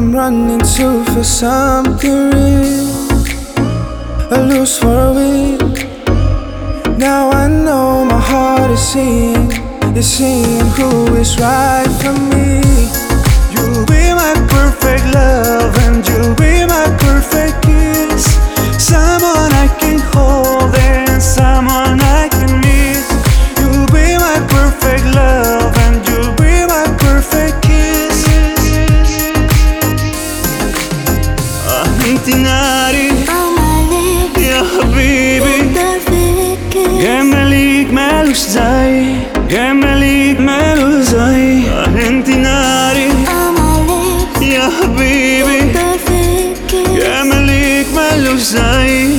I'm running to for something real. I lose for a week. Now I know my heart is seeing who is right for me. You'll be my perfect love and you'll be my perfect kiss. Someone I can hold and someone I can miss. You'll be my perfect love and you'll be my perfect kiss. أنت ناري يا حبيبي، جمالك مالوش زي، جمالك مالوش زي. أنت ناري يا حبيبي، جمالك مالوش زي.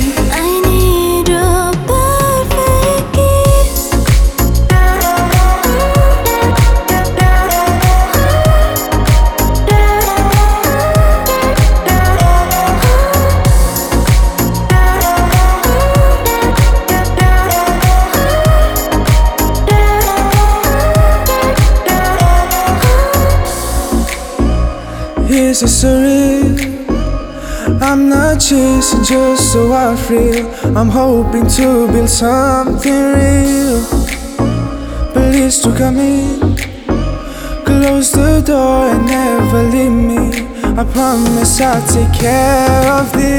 Here's a story. I'm not chasing just so I feel. I'm hoping to build something real. Please to come in, close the door and never leave me. I promise I'll take care of this.